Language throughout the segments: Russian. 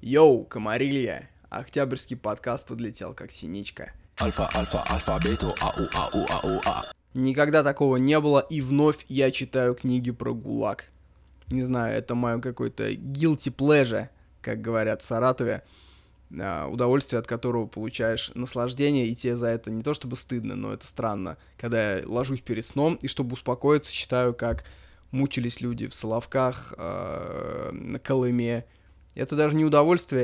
Йоу, комарилья! Октябрьский подкаст подлетел, как синичка. Альфа, бета, ау. Никогда такого не было, и вновь я читаю книги про ГУЛАГ. Не знаю, это мое какое-то guilty pleasure, как говорят в Саратове. Удовольствие, от которого получаешь наслаждение, и тебе за это не то чтобы стыдно, но это странно. Когда я ложусь перед сном, и чтобы успокоиться, читаю, как мучились люди в Соловках, на Колыме. Это даже не удовольствие,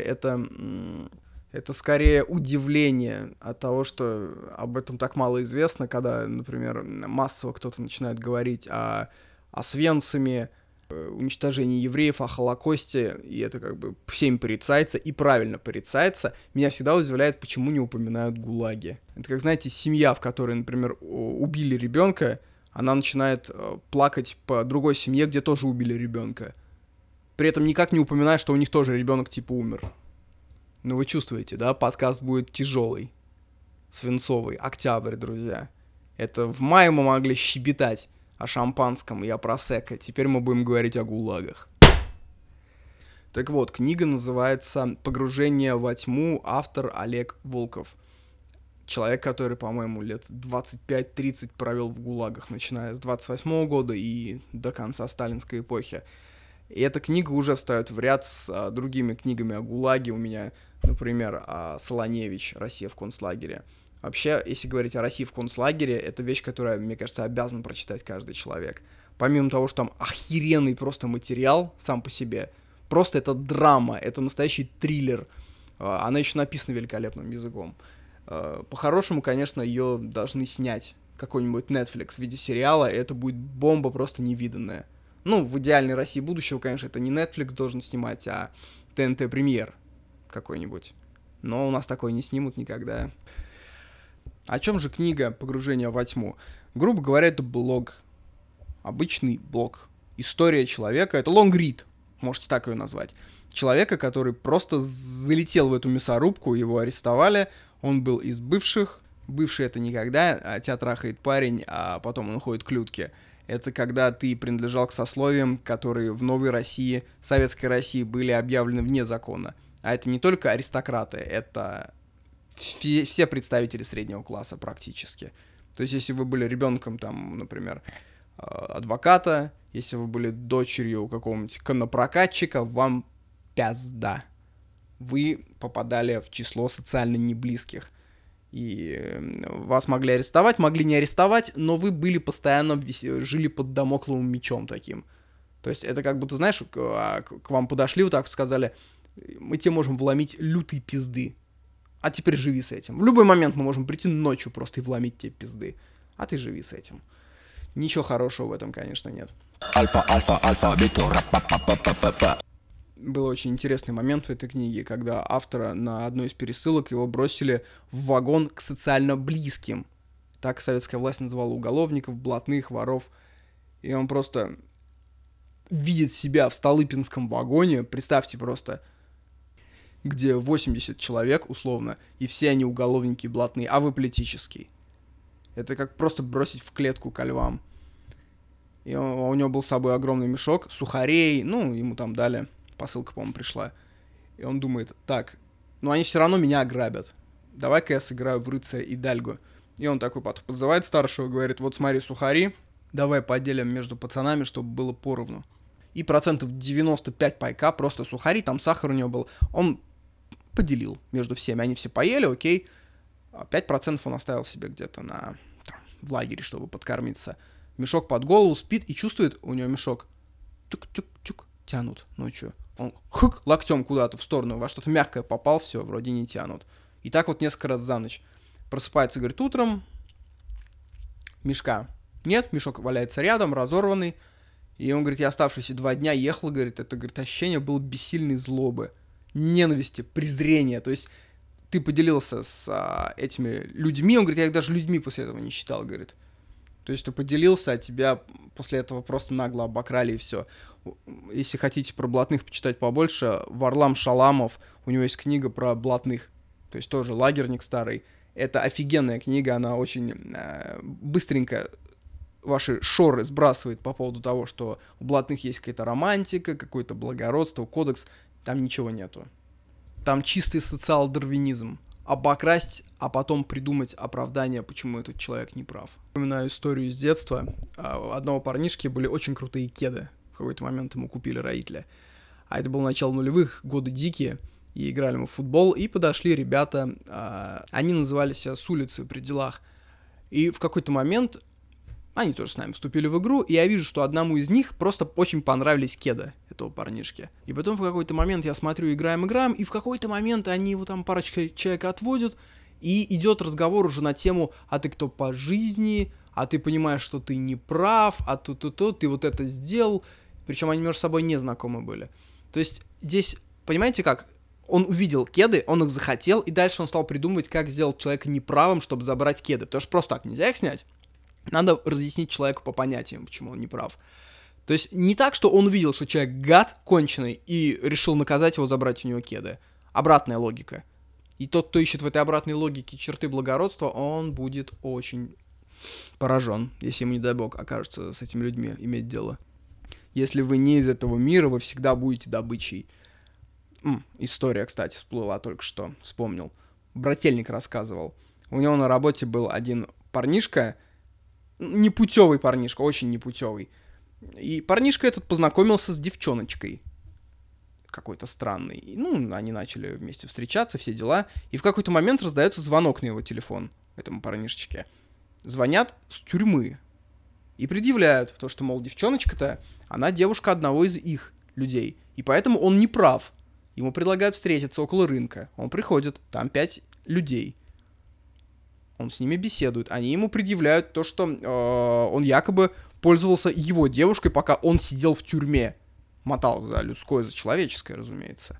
это скорее удивление от того, что об этом так мало известно, когда, например, массово кто-то начинает говорить о Освенциме, уничтожении евреев, о Холокосте, и это как бы всем порицается, и правильно порицается. Меня всегда удивляет, почему не упоминают ГУЛАГи. Это как, знаете, семья, в которой, например, убили ребенка, она начинает плакать по другой семье, где тоже убили ребенка. При этом никак не упоминает, что у них тоже ребенок типа умер. Ну вы чувствуете, да? Подкаст будет тяжелый, свинцовый, октябрь, друзья. Это в мае мы могли щебетать о шампанском и о просекко. Теперь мы будем говорить о ГУЛАГах. Так вот, книга называется «Погружение во тьму», автор Олег Волков. Человек, который, по-моему, лет 25-30 провел в ГУЛАГах, начиная с 28 года и до конца сталинской эпохи. И эта книга уже встает в ряд с другими книгами о ГУЛАГе. У меня, например, Солоневич «Россия в концлагере». Вообще, если говорить о России в концлагере, это вещь, которую, мне кажется, обязан прочитать каждый человек. Помимо того, что там охеренный просто материал сам по себе, просто это драма, это настоящий триллер. Она еще написана великолепным языком. По-хорошему, конечно, ее должны снять какой-нибудь Netflix в виде сериала, и это будет бомба просто невиданная. Ну, в идеальной России будущего, конечно, это не Netflix должен снимать, а ТНТ Премьер какой-нибудь. Но у нас такой не снимут никогда. О чем же книга «Погружение во тьму»? Грубо говоря, это блог. Обычный блог. История человека. Это лонгрид, можете так ее назвать. Человека, который просто залетел в эту мясорубку, его арестовали. Он был из бывших. Бывший — это никогда, а тебя трахает парень, а потом он уходит к Людке. Это когда ты принадлежал к сословиям, которые в новой России, советской России, были объявлены вне закона. А это не только аристократы, это все представители среднего класса практически. То есть, если вы были ребенком, там, например, адвоката, если вы были дочерью какого-нибудь коннопрокатчика, вам пизда. Вы попадали в число социально неблизких. И вас могли арестовать, могли не арестовать, но вы были постоянно, жили под дамокловым мечом таким. То есть это как будто, знаешь, к вам подошли, вот так сказали, мы тебе можем вломить лютой пизды, а теперь живи с этим. В любой момент мы можем прийти ночью просто и вломить тебе пизды, а ты живи с этим. Ничего хорошего в этом, конечно, нет. Альфа, бета, Был очень интересный момент в этой книге, когда автора на одной из пересылок его бросили в вагон к социально близким. Так советская власть называла уголовников, блатных, воров. И он просто видит себя в Столыпинском вагоне, представьте просто, где 80 человек, условно, и все они уголовники блатные, а вы политический. Это как просто бросить в клетку ко львам. И у него был с собой огромный мешок сухарей, ну, ему там дали... Посылка, по-моему, пришла. И он думает, так, ну они все равно меня ограбят. Давай-ка я сыграю в рыцаря и Дальгу. И он такой подзывает старшего, говорит, вот смотри, сухари, давай поделим между пацанами, чтобы было поровну. И 95% пайка, просто сухари, там сахар у него был, он поделил между всеми. Они все поели, окей. 5% он оставил себе где-то в лагере, чтобы подкормиться. Мешок под голову, спит и чувствует, у него мешок тюк-тюк-тюк тянут ночью. Он локтем куда-то в сторону, во что-то мягкое попал, все, вроде не тянут. И так вот несколько раз за ночь. Просыпается, говорит, утром, мешка нет, мешок валяется рядом, разорванный. И он говорит, я оставшиеся 2 дня ехал, говорит, это, говорит, ощущение было бессильной злобы, ненависти, презрения. То есть ты поделился с этими людьми, он говорит, я их даже людьми после этого не считал, говорит. То есть ты поделился, а тебя после этого просто нагло обокрали и все. Если хотите про блатных почитать побольше, Варлам Шаламов, у него есть книга про блатных, то есть тоже лагерник старый. Это офигенная книга, она очень быстренько ваши шоры сбрасывает по поводу того, что у блатных есть какая-то романтика, какое-то благородство, кодекс. Там ничего нету. Там чистый социал-дарвинизм. Обокрасть, а потом придумать оправдание, почему этот человек не прав. Вспоминаю историю из детства. У одного парнишки были очень крутые кеды. В какой-то момент ему купили родители. А это было начало нулевых, годы дикие. И играли мы в футбол, и подошли ребята. Они называли себя с улицы при делах. И в какой-то момент они тоже с нами вступили в игру, и я вижу, что одному из них просто очень понравились кеды этого парнишки. И потом в какой-то момент я смотрю, играем, и в какой-то момент они его там парочка человек отводят, и идет разговор уже на тему, а ты кто по жизни, а ты понимаешь, что ты не прав, а ты вот это сделал. Причем они между собой не знакомы были. То есть здесь, понимаете как, он увидел кеды, он их захотел, и дальше он стал придумывать, как сделать человека неправым, чтобы забрать кеды. Потому что просто так нельзя их снять. Надо разъяснить человеку по понятиям, почему он не прав. То есть не так, что он увидел, что человек гад конченый, и решил наказать его, забрать у него кеды. Обратная логика. И тот, кто ищет в этой обратной логике черты благородства, он будет очень поражен, если ему, не дай бог, окажется с этими людьми иметь дело. Если вы не из этого мира, вы всегда будете добычей. История, кстати, всплыла только что, вспомнил. Брательник рассказывал. У него на работе был один парнишка, непутевый парнишка, очень непутевый. И парнишка этот познакомился с девчоночкой. Какой-то странный. Они начали вместе встречаться, все дела. И в какой-то момент раздается звонок на его телефон, этому парнишечке. Звонят с тюрьмы. И предъявляют то, что, мол, девчоночка-то, она девушка одного из их людей. И поэтому он не прав. Ему предлагают встретиться около рынка. Он приходит, там 5 людей. Он с ними беседует. Они ему предъявляют то, что он якобы пользовался его девушкой, пока он сидел в тюрьме. Мотал за людское, за человеческое, разумеется.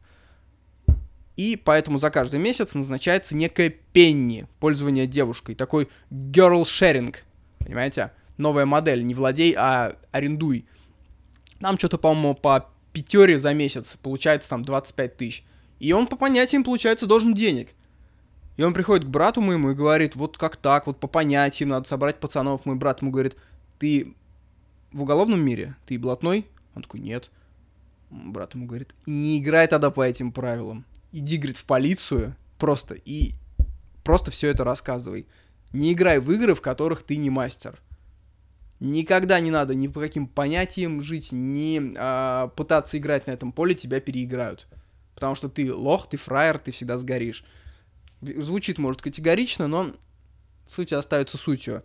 И поэтому за каждый месяц назначается некая пенни пользования девушкой. Такой girl sharing. Понимаете? Новая модель. Не владей, а арендуй. Там что-то, по-моему, по 5 за месяц. Получается там 25 тысяч. И он по понятиям, получается, должен денег. И он приходит к брату моему и говорит, вот как так, вот по понятиям надо собрать пацанов. Мой брат ему говорит, ты в уголовном мире? Ты блатной? Он такой, нет. Брат ему говорит, не играй тогда по этим правилам. Иди, говорит, в полицию просто все это рассказывай. Не играй в игры, в которых ты не мастер. Никогда не надо ни по каким понятиям жить, ни пытаться играть на этом поле, тебя переиграют. Потому что ты лох, ты фраер, ты всегда сгоришь. Звучит, может, категорично, но суть остается сутью.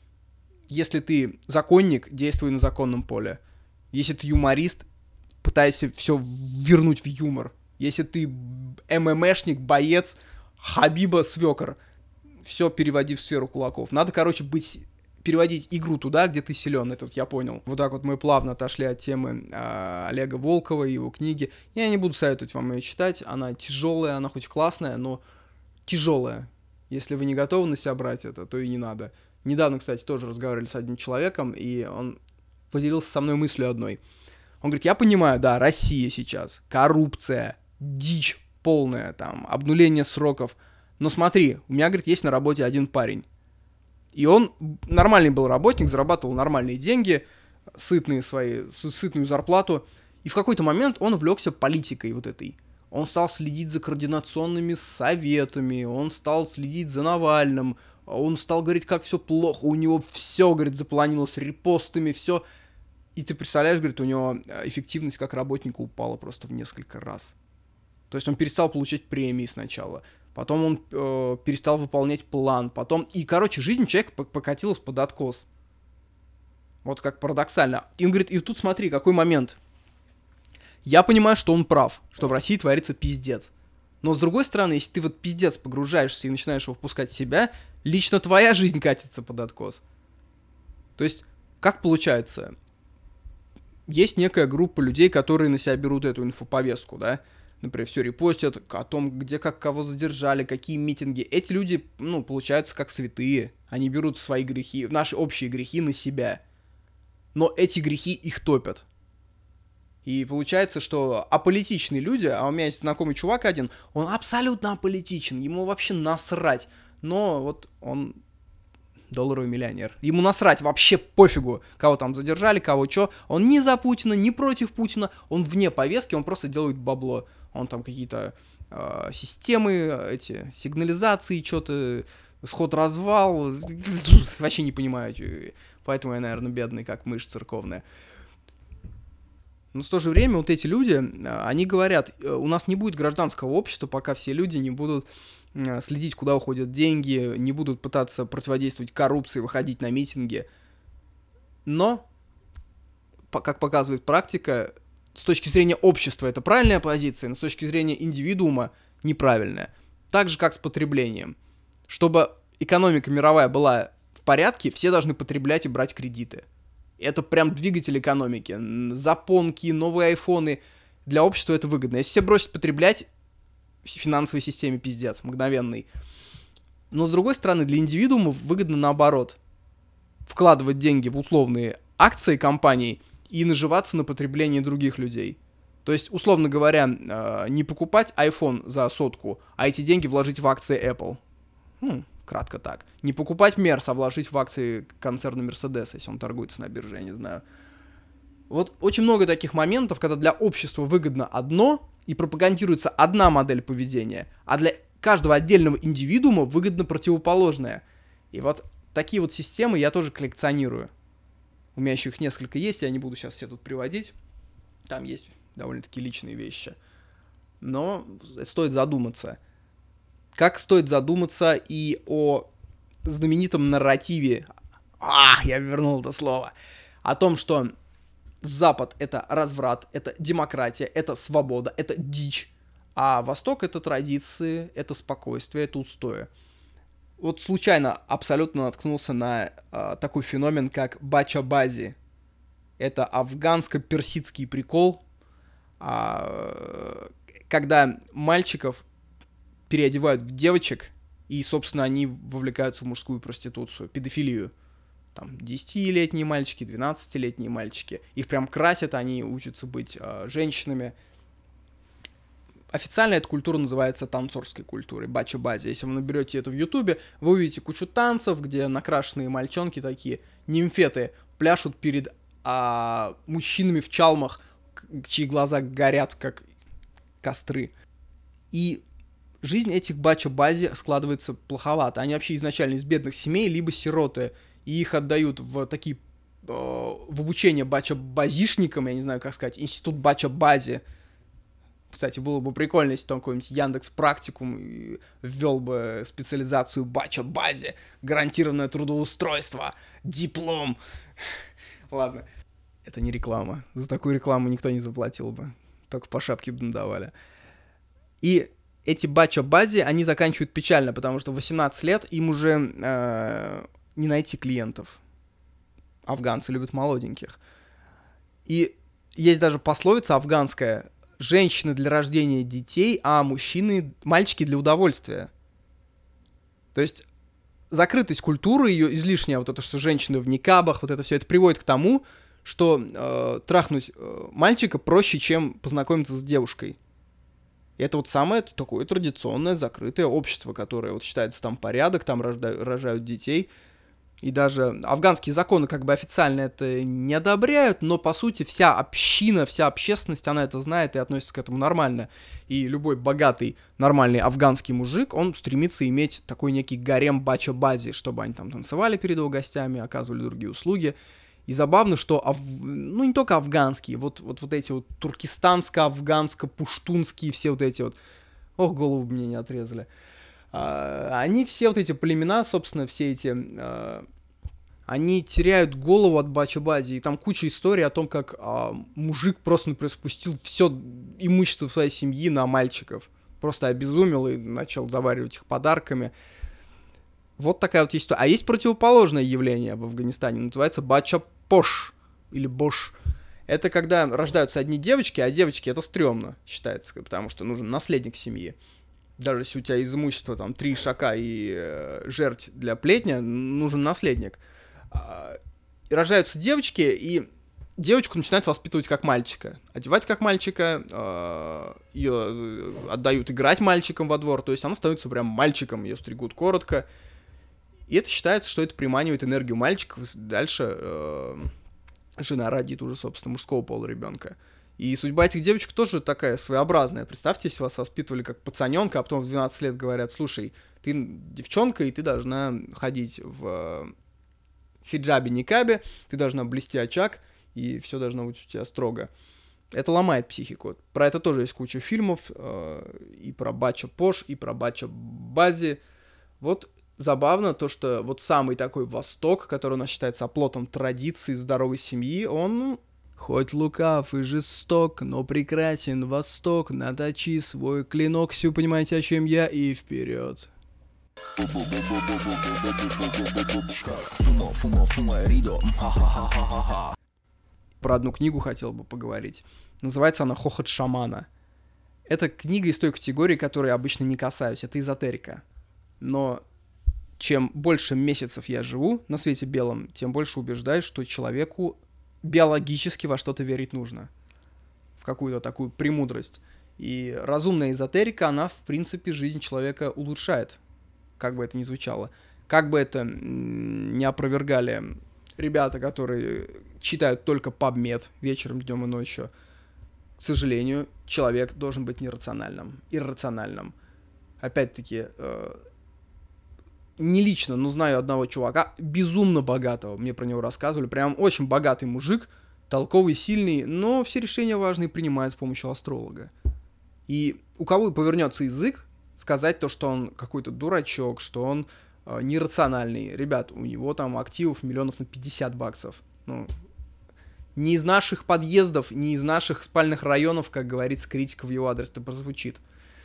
Если ты законник, действуй на законном поле. Если ты юморист, пытайся все вернуть в юмор. Если ты ММшник, боец, Хабиба свекор, все переводи в сферу кулаков. Надо, переводить игру туда, где ты силен, это я понял. Вот так вот мы плавно отошли от темы Олега Волкова и его книги. Я не буду советовать вам ее читать, она тяжелая, она хоть классная, но тяжелая. Если вы не готовы на себя брать это, то и не надо. Недавно, кстати, тоже разговаривали с одним человеком, и он поделился со мной мыслью одной. Он говорит, я понимаю, да, Россия сейчас, коррупция, дичь полная, там, обнуление сроков. Но смотри, у меня, говорит, есть на работе один парень. И он нормальный был работник, зарабатывал нормальные деньги, сытную зарплату. И в какой-то момент он увлекся политикой вот этой. Он стал следить за координационными советами, он стал следить за Навальным, он стал говорить, как все плохо, у него все, говорит, запланилось репостами, все. И ты представляешь, говорит, у него эффективность как работника упала просто в несколько раз. То есть он перестал получать премии сначала, потом он перестал выполнять план, потом... И, жизнь человека покатилась под откос. Вот как парадоксально. И он говорит, и тут смотри, какой момент. Я понимаю, что он прав, что в России творится пиздец. Но с другой стороны, если ты вот пиздец погружаешься и начинаешь его впускать в себя, лично твоя жизнь катится под откос. То есть, как получается? Есть некая группа людей, которые на себя берут эту инфоповестку, да? Например, все репостят о том, где как кого задержали, какие митинги. Эти люди, получаются как святые. Они берут свои грехи, наши общие грехи на себя. Но эти грехи их топят. И получается, что аполитичные люди, а у меня есть знакомый чувак один, он абсолютно аполитичен, ему вообще насрать. Но вот он долларовый миллионер. Ему насрать, вообще пофигу, кого там задержали, кого чё. Он не за Путина, не против Путина, он вне повестки, он просто делает бабло. Он там какие-то системы, эти сигнализации, что-то, сход-развал, вообще не понимаю, поэтому я, наверное, бедный, как мышь церковная. Но в то же время вот эти люди, они говорят, у нас не будет гражданского общества, пока все люди не будут следить, куда уходят деньги, не будут пытаться противодействовать коррупции, выходить на митинги. Но, как показывает практика, с точки зрения общества это правильная позиция, но с точки зрения индивидуума неправильная. Так же, как с потреблением. Чтобы экономика мировая была в порядке, все должны потреблять и брать кредиты. Это прям двигатель экономики. Запонки, новые айфоны. Для общества это выгодно. Если все бросят потреблять, в финансовой системе пиздец, мгновенный. Но, с другой стороны, для индивидуумов выгодно наоборот. Вкладывать деньги в условные акции компаний и наживаться на потреблении других людей. То есть, условно говоря, не покупать iPhone за 100, а эти деньги вложить в акции Apple. Кратко так. Не покупать Мерс, а вложить в акции концерна Mercedes, если он торгуется на бирже, я не знаю. Вот очень много таких моментов, когда для общества выгодно одно, и пропагандируется одна модель поведения, а для каждого отдельного индивидуума выгодно противоположное. И вот такие вот системы я тоже коллекционирую. У меня еще их несколько есть, я не буду сейчас все тут приводить. Там есть довольно-таки личные вещи. Но стоит задуматься. Как стоит задуматься и о знаменитом нарративе, я вернул это слово, о том, что Запад — это разврат, это демократия, это свобода, это дичь, а Восток — это традиции, это спокойствие, это устои. Вот случайно абсолютно наткнулся на такой феномен, как бача-бази. Это афганско-персидский прикол, когда мальчиков переодевают в девочек, и, собственно, они вовлекаются в мужскую проституцию, педофилию. Там 10-летние мальчики, 12-летние мальчики. Их прям красят, они учатся быть женщинами. Официально эта культура называется танцорской культурой, бача-бази. Если вы наберете это в Ютубе, вы увидите кучу танцев, где накрашенные мальчонки такие, нимфеты, пляшут перед мужчинами в чалмах, чьи глаза горят, как костры. И жизнь этих бача-бази складывается плоховато. Они вообще изначально из бедных семей, либо сироты, и их отдают в такие, в обучение бача-базишникам, я не знаю, как сказать, институт бача-бази. Кстати, было бы прикольно, если там какой-нибудь Яндекс.Практикум ввел бы специализацию бача-бази, гарантированное трудоустройство, диплом. Ладно, это не реклама. За такую рекламу никто не заплатил бы. Только по шапке бы надавали. И эти бача-бази, они заканчивают печально, потому что в 18 лет им уже не найти клиентов. Афганцы любят молоденьких. И есть даже пословица афганская: женщины для рождения детей, а мальчики для удовольствия. То есть закрытость культуры, ее излишняя, вот это, что женщины в никабах, вот это все, это приводит к тому, что трахнуть мальчика проще, чем познакомиться с девушкой. И это вот самое такое традиционное закрытое общество, которое вот считается там порядок, там рожают детей. И даже афганские законы как бы официально это не одобряют, но по сути вся община, вся общественность, она это знает и относится к этому нормально. И любой богатый, нормальный афганский мужик, он стремится иметь такой некий гарем бача-бази, чтобы они там танцевали перед его гостями, оказывали другие услуги. И забавно, что, не только афганские, вот эти вот туркестанско-афганско-пуштунские, все вот эти вот, голову бы мне не отрезали. Они все вот эти племена, собственно, все эти, они теряют голову от бача-бази. И там куча историй о том, как мужик просто, например, спустил все имущество своей семьи на мальчиков. Просто обезумел и начал заваривать их подарками. Вот такая вот есть история. А есть противоположное явление в Афганистане. Называется бача-пош или бош. Это когда рождаются одни девочки, а девочки это стрёмно считается, потому что нужен наследник семьи. Даже если у тебя из имущества там 3 ишака и жерть для плетня, нужен наследник. И рождаются девочки, и девочку начинают воспитывать как мальчика. Одевать как мальчика, ее отдают играть мальчиком во двор, то есть она становится прям мальчиком, ее стригут коротко. И это считается, что это приманивает энергию мальчиков, и дальше жена родит уже, собственно, мужского пола ребенка. И судьба этих девочек тоже такая своеобразная. Представьте, если вас воспитывали как пацаненка, а потом в 12 лет говорят: слушай, ты девчонка, и ты должна ходить в хиджабе, никабе, ты должна блести очаг, и все должно быть у тебя строго. Это ломает психику. Про это тоже есть куча фильмов, и про Бача Пош, и про Бача Бази. Вот забавно то, что вот самый такой Восток, который у нас считается оплотом традиций здоровой семьи, он хоть лукав и жесток, но прекрасен Восток, наточи свой клинок, все понимаете, о чем я, и вперед. Про одну книгу хотел бы поговорить. Называется она «Хохот шамана». Это книга из той категории, которой обычно не касаюсь, это эзотерика. Но чем больше месяцев я живу на свете белом, тем больше убеждаюсь, что человеку биологически во что-то верить нужно. В какую-то такую премудрость. И разумная эзотерика, она, в принципе, жизнь человека улучшает. Как бы это ни звучало. Как бы это не опровергали ребята, которые читают только PubMed вечером, днем и ночью. К сожалению, человек должен быть нерациональным, иррациональным. Опять-таки, не лично, но знаю одного чувака, безумно богатого, мне про него рассказывали, прям очень богатый мужик, толковый, сильный, но все решения важные принимает с помощью астролога. И у кого повернется язык сказать то, что он какой-то дурачок, что он нерациональный. Ребят, у него там активов миллионов на 50 баксов. Ну, не из наших подъездов, не из наших спальных районов, как говорится, критика в его адрес, это прозвучит.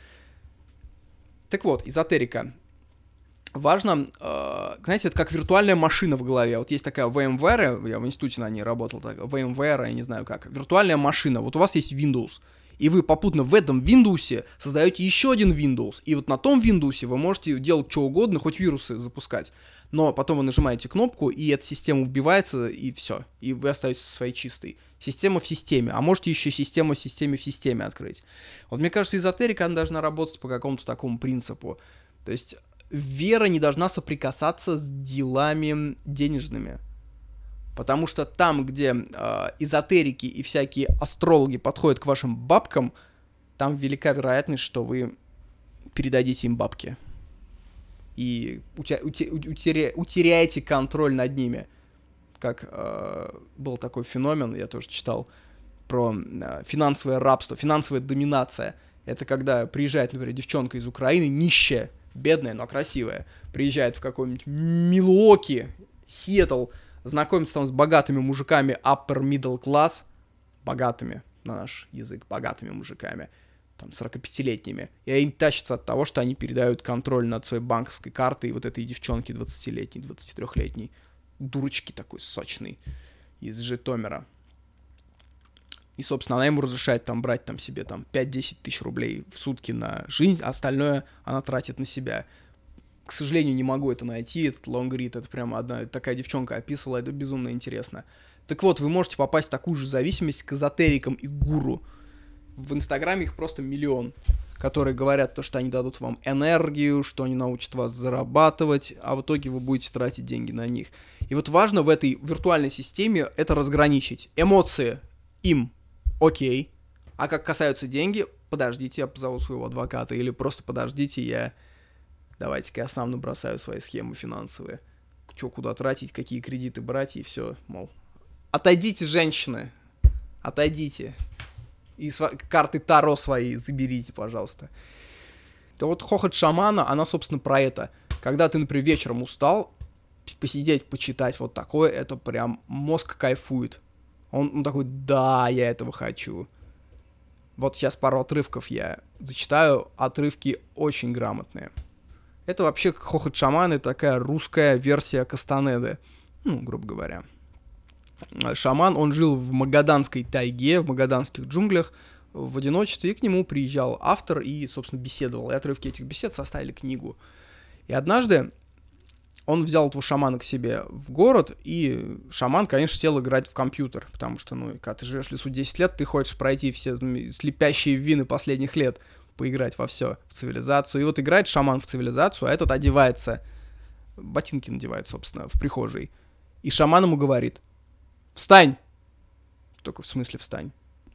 Так вот, эзотерика. Важно, знаете, это как виртуальная машина в голове. Вот есть такая VMware, я в институте на ней работал, так, VMware, я не знаю как, виртуальная машина. Вот у вас есть Windows, и вы попутно в этом Windows создаете еще один Windows, и вот на том Windows вы можете делать что угодно, хоть вирусы запускать. Но потом вы нажимаете кнопку, и эта система убивается, и все, и вы остаетесь своей чистой. Система в системе, а можете еще систему в системе открыть. Вот мне кажется, эзотерика, она должна работать по какому-то такому принципу. То есть вера не должна соприкасаться с делами денежными. Потому что там, где эзотерики и всякие астрологи подходят к вашим бабкам, там велика вероятность, что вы передадите им бабки. И утеряете контроль над ними. Как был такой феномен, я тоже читал, про финансовое рабство, финансовая доминация. Это когда приезжает, например, девчонка из Украины, нищая, бедная, но красивая, приезжает в какой-нибудь Милуоки, Сиэтл, знакомится там с богатыми мужиками upper middle class, богатыми, на наш язык, богатыми мужиками, там, 45-летними, и они тащатся от того, что они передают контроль над своей банковской картой вот этой девчонке 20-летней, 23-летней, дурочки такой сочный, из Житомира. И, собственно, она ему разрешает там брать там себе там 5-10 тысяч рублей в сутки на жизнь, а остальное она тратит на себя. К сожалению, не могу это найти, этот лонгрид, это прямо одна такая девчонка описывала, это безумно интересно. Так вот, вы можете попасть в такую же зависимость к эзотерикам и гуру. В Инстаграме их просто миллион, которые говорят то, что они дадут вам энергию, что они научат вас зарабатывать, а в итоге вы будете тратить деньги на них. И вот важно в этой виртуальной системе это разграничить. Эмоции им окей, а как касаются деньги, подождите, я позову своего адвоката, или просто подождите, давайте-ка я сам набросаю свои схемы финансовые. Что, куда тратить, какие кредиты брать, и все, мол. Отойдите, женщины, отойдите. И карты Таро свои заберите, пожалуйста. То вот хохот шамана, она, собственно, про это. Когда ты, например, вечером устал, посидеть, почитать вот такое, это прям мозг кайфует. Он такой, да, я этого хочу. Вот сейчас пару отрывков я зачитаю, отрывки очень грамотные. Это вообще хохот шамана, такая русская версия Кастанеды, грубо говоря. Шаман, он жил в магаданской тайге, в магаданских джунглях, в одиночестве, и к нему приезжал автор и, собственно, беседовал. И отрывки этих бесед составили книгу. И однажды он взял этого шамана к себе в город, и шаман, конечно, сел играть в компьютер, потому что, когда ты живешь в лесу 10 лет, ты хочешь пройти все слепящие вины последних лет, поиграть во все, в цивилизацию. И вот играет шаман в цивилизацию, а этот одевается, ботинки надевает, собственно, в прихожей. И шаман ему говорит: «Встань!» Только в смысле встань?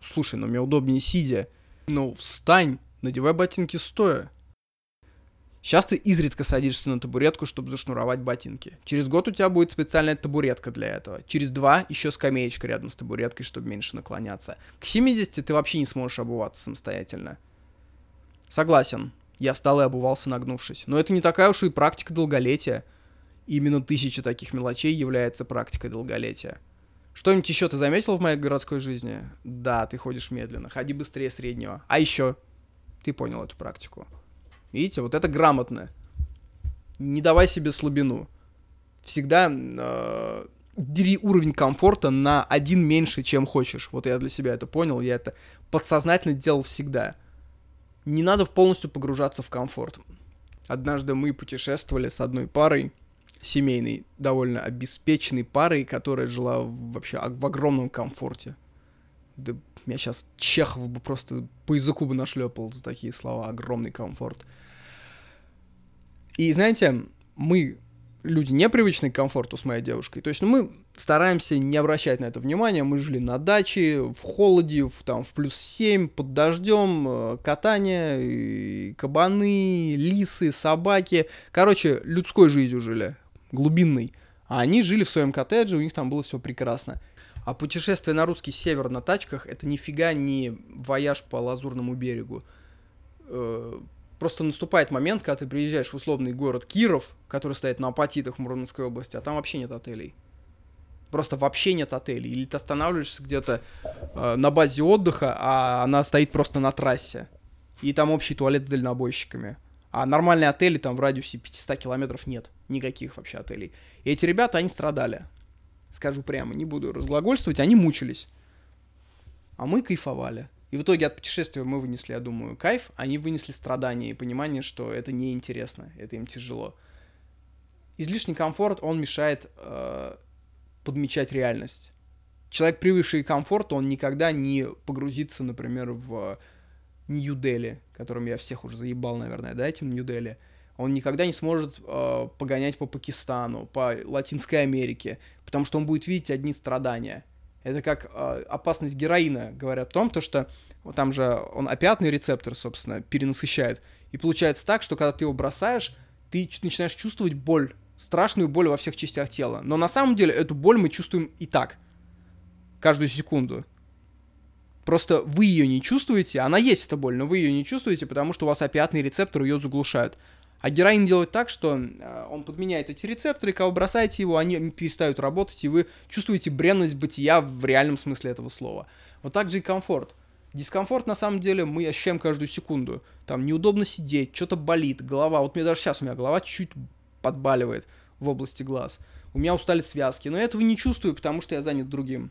Слушай, ну мне удобнее сидя. Ну, встань, надевай ботинки стоя. Сейчас ты изредка садишься на табуретку, чтобы зашнуровать ботинки. Через год у тебя будет специальная табуретка для этого. Через 2 еще скамеечка рядом с табуреткой, чтобы меньше наклоняться. К 70 ты вообще не сможешь обуваться самостоятельно. Согласен, я встал и обувался, нагнувшись. Но это не такая уж и практика долголетия. Именно 1000 таких мелочей является практикой долголетия. Что-нибудь еще ты заметил в моей городской жизни? Да, ты ходишь медленно, ходи быстрее среднего. А еще, ты понял эту практику. Видите, вот это грамотно. Не давай себе слабину. Всегда дери уровень комфорта на 1 меньше, чем хочешь. Вот я для себя это понял, я это подсознательно делал всегда. Не надо полностью погружаться в комфорт. Однажды мы путешествовали с одной парой, семейной, довольно обеспеченной парой, которая жила вообще в огромном комфорте. Да меня сейчас Чехов бы просто по языку бы нашлепал за такие слова. Огромный комфорт. И знаете, мы люди непривычные к комфорту с моей девушкой. То есть мы стараемся не обращать на это внимания. Мы жили на даче, в холоде, в +7, под дождем, катание, кабаны, лисы, собаки. Короче, людской жизнью жили, глубинной. А они жили в своем коттедже, у них там было все прекрасно. А путешествие на русский север на тачках — это нифига не вояж по Лазурному берегу. Просто наступает момент, когда ты приезжаешь в условный город Киров, который стоит на Апатитах в Мурманской области, а там вообще нет отелей. Просто вообще нет отелей. Или ты останавливаешься где-то на базе отдыха, а она стоит просто на трассе. И там общий туалет с дальнобойщиками. А нормальные отели там в радиусе 500 километров нет. Никаких вообще отелей. И эти ребята, они страдали. Скажу прямо, не буду разглагольствовать, они мучились. А мы кайфовали. И в итоге от путешествия мы вынесли, я думаю, кайф, они вынесли страдания и понимание, что это неинтересно, это им тяжело. Излишний комфорт, он мешает подмечать реальность. Человек, привыкший к комфорту, он никогда не погрузится, например, в Нью-Дели, которым я всех уже заебал, наверное, да, этим Нью-Дели. Он никогда не сможет погонять по Пакистану, по Латинской Америке, потому что он будет видеть одни страдания. Это как опасность героина, говорят о том, что там же он опиатный рецептор, собственно, перенасыщает. И получается так, что когда ты его бросаешь, ты начинаешь чувствовать боль, страшную боль во всех частях тела. Но на самом деле эту боль мы чувствуем и так, каждую секунду. Просто вы ее не чувствуете, она есть эта боль, но вы ее не чувствуете, потому что у вас опиатные рецепторы ее заглушают. А героин делает так, что он подменяет эти рецепторы, когда вы бросаете его, они перестают работать, и вы чувствуете бренность бытия в реальном смысле этого слова. Вот так же и комфорт. Дискомфорт, на самом деле, мы ощущаем каждую секунду. Там неудобно сидеть, что-то болит, голова. Вот мне даже сейчас у меня голова чуть-чуть подбаливает в области глаз. У меня устали связки, но я этого не чувствую, потому что я занят другим.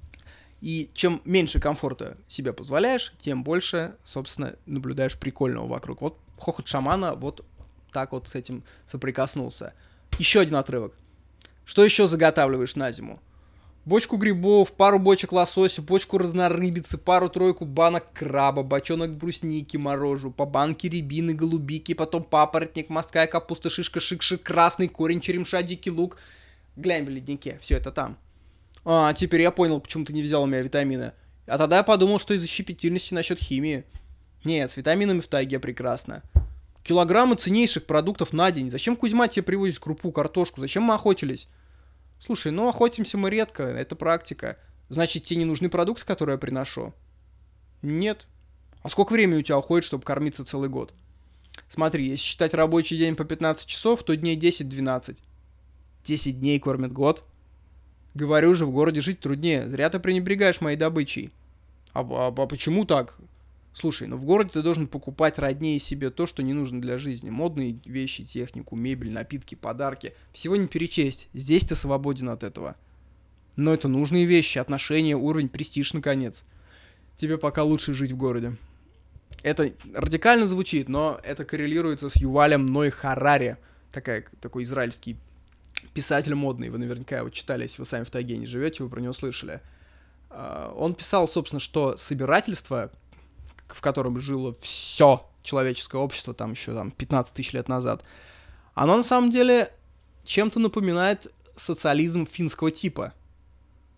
И чем меньше комфорта себе позволяешь, тем больше, собственно, наблюдаешь прикольного вокруг. Вот хохот шамана, вот так вот с этим соприкоснулся. Еще один отрывок. Что еще заготавливаешь на зиму? Бочку грибов, пару бочек лосося, бочку разнорыбицы, пару-тройку банок краба, бочонок брусники морожу, по банке рябины, голубики, потом папоротник, морская капуста, шишка, шик-шик, красный корень, черемша, дикий лук. Глянь в леднике, все это там. А, теперь я понял, почему ты не взял у меня витамины. А тогда я подумал, что из-за щепетильности насчет химии. Нет, с витаминами в тайге прекрасно. Килограммы ценнейших продуктов на день. Зачем Кузьма тебе привозит крупу, картошку? Зачем мы охотились? Слушай, ну охотимся мы редко, это практика. Значит, тебе не нужны продукты, которые я приношу? Нет. А сколько времени у тебя уходит, чтобы кормиться целый год? Смотри, если считать рабочий день по 15 часов, то дней 10-12. 10 дней кормят год? Говорю же, в городе жить труднее. Зря ты пренебрегаешь моей добычей. А почему так? Слушай, ну в городе ты должен покупать роднее себе то, что не нужно для жизни. Модные вещи, технику, мебель, напитки, подарки. Всего не перечесть. Здесь ты свободен от этого. Но это нужные вещи, отношения, уровень, престиж, наконец. Тебе пока лучше жить в городе. Это радикально звучит, но это коррелируется с Ювалем Ной Харари. Такой израильский писатель модный. Вы наверняка его читали, если вы сами в тайге не живете, вы про него слышали. Он писал, собственно, что собирательство, в котором жило все человеческое общество, там еще 15 тысяч лет назад, оно на самом деле чем-то напоминает социализм финского типа.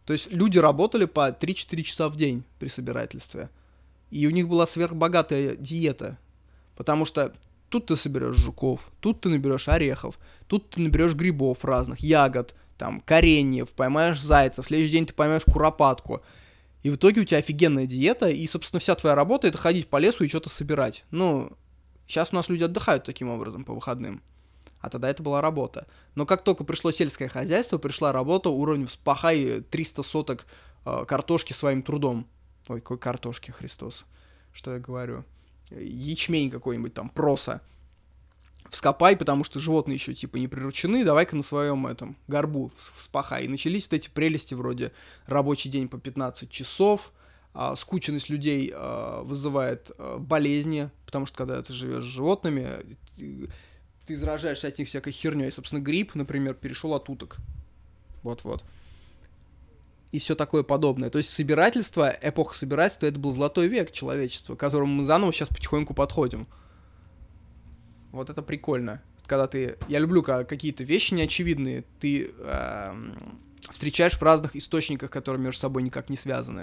То есть люди работали по 3-4 часа в день при собирательстве. И у них была сверхбогатая диета. Потому что тут ты соберешь жуков, тут ты наберешь орехов, тут ты наберешь грибов разных, ягод, там, кореньев, поймаешь зайца, в следующий день ты поймаешь куропатку. И в итоге у тебя офигенная диета, и, собственно, вся твоя работа — это ходить по лесу и что-то собирать. Ну, сейчас у нас люди отдыхают таким образом по выходным. А тогда это была работа. Но как только пришло сельское хозяйство, пришла работа уровня «вспахай 300 соток картошки своим трудом». Ой, какой картошки, Христос. Что я говорю? Ячмень какой-нибудь там, проса. Вскопай, потому что животные еще типа не приручены, давай-ка на своем этом горбу вспахай. И начались вот эти прелести вроде рабочий день по 15 часов, скученность людей вызывает болезни, потому что когда ты живешь с животными, ты заражаешься от них всякой херней. Собственно, грипп, например, перешел от уток. Вот-вот. И все такое подобное. То есть собирательство, эпоха собирательства, это был золотой век человечества, к которому мы заново сейчас потихоньку подходим. Вот это прикольно. Когда ты... Я люблю, когда какие-то вещи неочевидные ты встречаешь в разных источниках, которые между собой никак не связаны.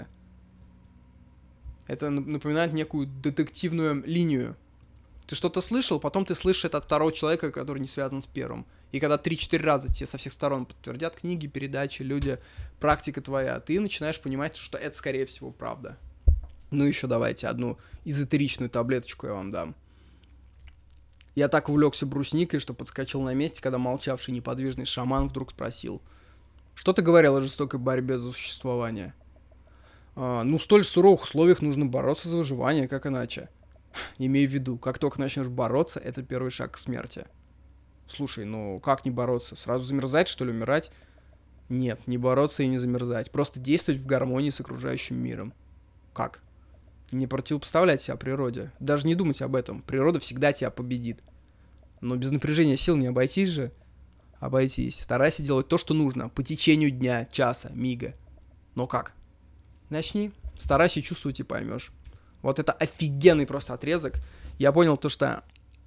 Это напоминает некую детективную линию. Ты что-то слышал, потом ты слышишь это от второго человека, который не связан с первым. И когда 3-4 раза тебе со всех сторон подтвердят книги, передачи, люди, практика твоя, ты начинаешь понимать, что это, скорее всего, правда. Ну, еще давайте одну эзотеричную таблеточку я вам дам. Я так увлекся брусникой, что подскочил на месте, когда молчавший неподвижный шаман вдруг спросил: «Что ты говорил о жестокой борьбе за существование?» «Ну, в столь суровых условиях нужно бороться за выживание, как иначе. Имей в виду, как только начнешь бороться, это первый шаг к смерти». «Слушай, ну как не бороться? Сразу замерзать, что ли, умирать?» «Нет, не бороться и не замерзать. Просто действовать в гармонии с окружающим миром». «Как?» «Не противопоставлять себя природе. Даже не думать об этом. Природа всегда тебя победит. Но без напряжения сил не обойтись же». «Обойтись. Старайся делать то, что нужно. По течению дня, часа, мига». «Но как?» «Начни. Старайся чувствовать и поймешь». Вот это офигенный просто отрезок. Я понял то, что...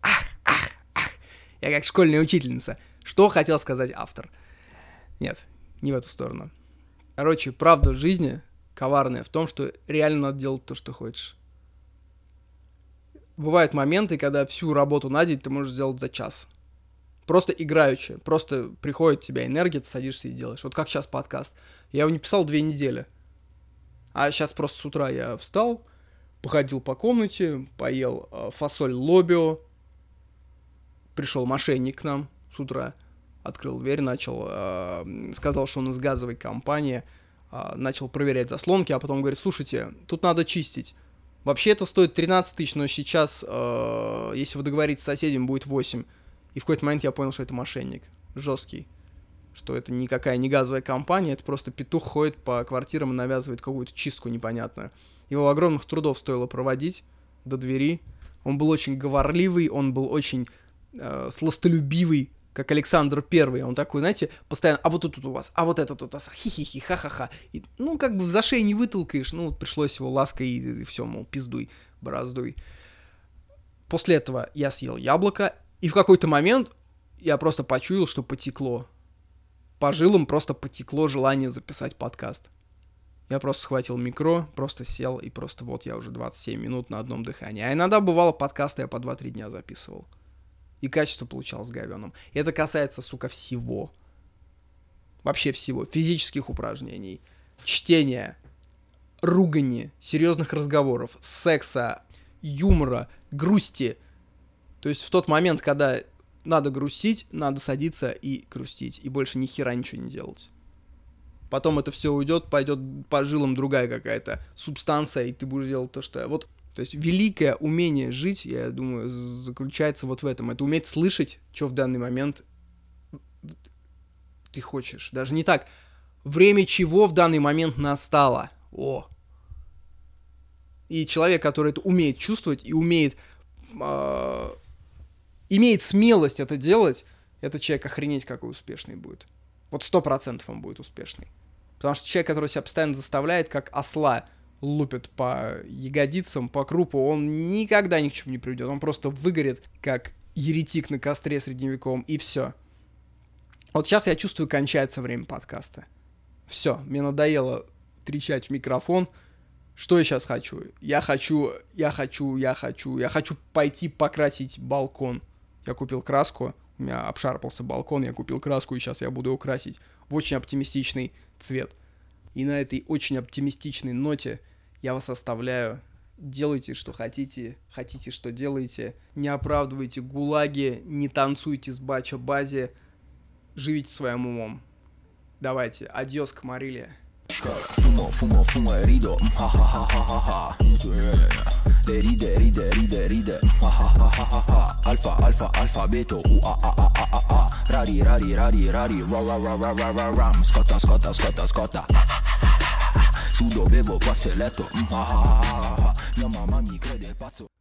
Я как школьная учительница. Что хотел сказать автор? Нет, не в эту сторону. Короче, правда в жизни коварная в том, что реально надо делать то, что хочешь. Бывают моменты, когда всю работу на день ты можешь сделать за час. Просто играючи. Просто приходит в тебя энергия, ты садишься и делаешь. Вот как сейчас подкаст. Я его не писал 2 недели. А сейчас просто с утра я встал, походил по комнате, поел фасоль лобио. Пришел мошенник к нам с утра, открыл дверь, сказал, что он из газовой компании, начал проверять заслонки, а потом говорит: слушайте, тут надо чистить. Вообще это стоит 13 тысяч, но сейчас, если вы договоритесь с соседями, будет 8. И в какой-то момент я понял, что это мошенник, жесткий, что это никакая не газовая компания, это просто петух ходит по квартирам и навязывает какую-то чистку непонятную. Его огромных трудов стоило проводить до двери. Он был очень говорливый, он был очень сластолюбивый, как Александр Первый. Он такой, знаете, постоянно: а вот тут у вас, а вот это тут у вас, хи-хи-хи, ха-ха-ха. И, ну, как бы за шею не вытолкаешь, ну, пришлось его лаской и все, мол, пиздуй, бороздуй. После этого я съел яблоко, и в какой-то момент я просто почуял, что потекло. По жилам просто потекло желание записать подкаст. Я просто схватил микро, просто сел, и просто вот я уже 27 минут на одном дыхании. А иногда бывало, подкасты я по 2-3 дня записывал. И качество получалось говёным. И это касается, сука, всего. Вообще всего. Физических упражнений, чтения, ругани, серьезных разговоров, секса, юмора, грусти. То есть в тот момент, когда надо грустить, надо садиться и грустить. И больше ни хера ничего не делать. Потом это все уйдет, пойдет по жилам другая какая-то субстанция, и ты будешь делать то, что... Вот, то есть великое умение жить, я думаю, заключается вот в этом. Это уметь слышать, что в данный момент ты хочешь. Даже не так. Время чего в данный момент настало. О! И человек, который это умеет чувствовать и умеет... имеет смелость это делать, этот человек охренеть какой успешный будет. Вот 100% он будет успешный. Потому что человек, который себя постоянно заставляет, как осла, лупит по ягодицам, по крупу, он никогда ни к чему не приведет. Он просто выгорит, как еретик на костре средневековом, и все. Вот сейчас я чувствую, кончается время подкаста. Все, мне надоело трещать в микрофон. Что я сейчас хочу? Я хочу пойти покрасить балкон. Я купил краску, у меня обшарпался балкон, я купил краску, и сейчас я буду его красить в очень оптимистичный цвет. И на этой очень оптимистичной ноте я вас оставляю. Делайте, что хотите, что делаете. Не оправдывайте гулаги, не танцуйте с бача-бази. Живите своим умом. Давайте, адьос, Камарилья. Fumo e rido, ha ha ha ha ha ha. Ride, ha ha ha ha ha. Alfa, beto, a a a a a a. Rari, ra. Scotta. Sudo, bevo, passo e letto, ha ha ha ha ha. Mia mamma mi crede pazzo.